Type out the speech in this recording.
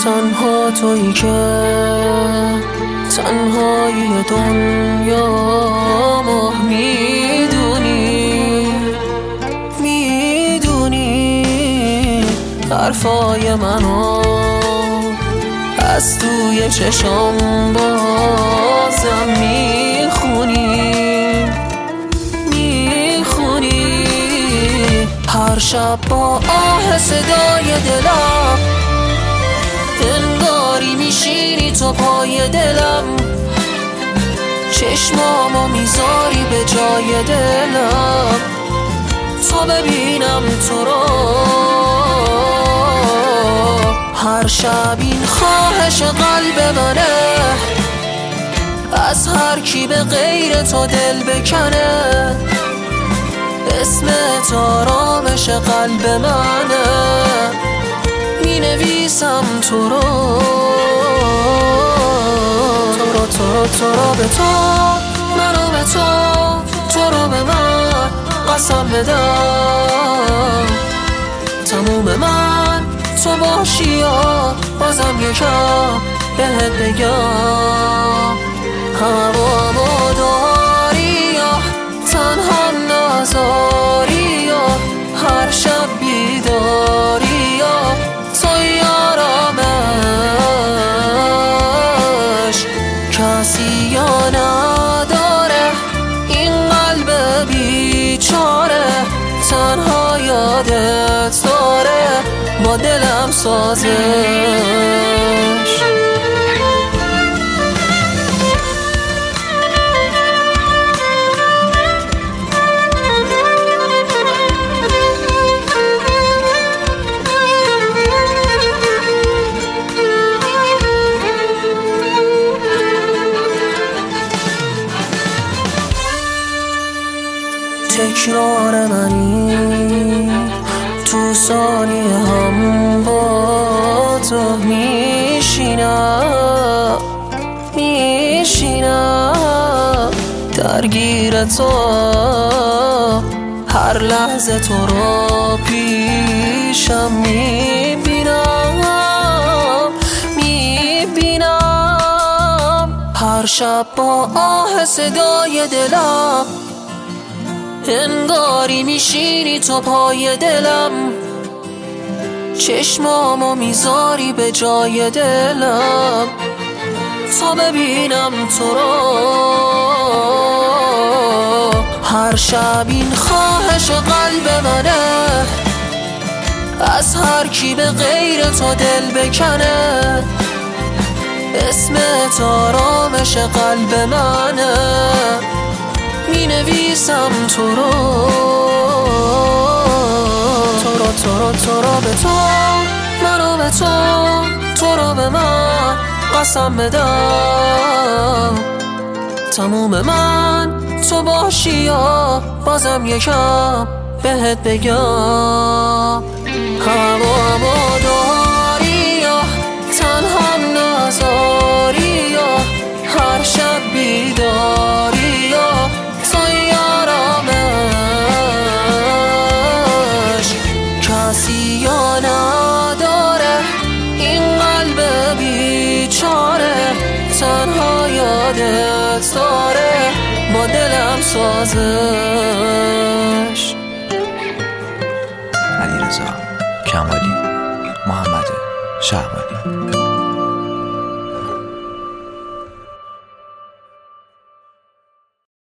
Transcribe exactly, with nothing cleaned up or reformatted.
تنها تویی که تنهایی دنیا ما میدونی میدونی حرفای منو از توی چشم بازم میخونی میخونی هر شب با آه صدای دلم انگاری میشینی تو پای دلم چشمامو میذاری به جای دلم تا ببینم تو رو هر شب این خواهش قلب منه از هر کی به غیر تو دل بکنه اسمت آرامش قلب منه می نویسم تو رو تو رو تو رو تو رو به تو منو به تو تو رو به من قسم بدم تموم من تو باشی یا بازم یکم بهت بگم هوامو داری یا تنها نذاری یا هر شب بیداری یا توی آرامش کسی یا نداره این قلب بیچاره تنها یادت داره با دلم سازش تکرار منی تو ثانیه هم با تو میشینم میشینم درگیر تو هر لحظه تو رو پیشم میبینم میبینم هر شب با آه صدای دلم انگاری میشینی تو پای دلم چشمامو میذاری به جای دلم تا ببینم تو رو هر شب این خواهش قلب منه از هر کی به غیر تو دل بکنه اسمت آرامش قلب منه می نویسم تو رو تو رو تو رو تو رو به تو منو به تو تو رو به من قسم بدم تموم من تو باشی یا بازم یکم بهت بگم هوامو داری یا تنها نذاری یا هر شب بیداری یا توی آرامش کسی یا نداره این قلب بیچاره تنها یادت داره با دلم سازش علیرضا کمالی، محمد شهبانی.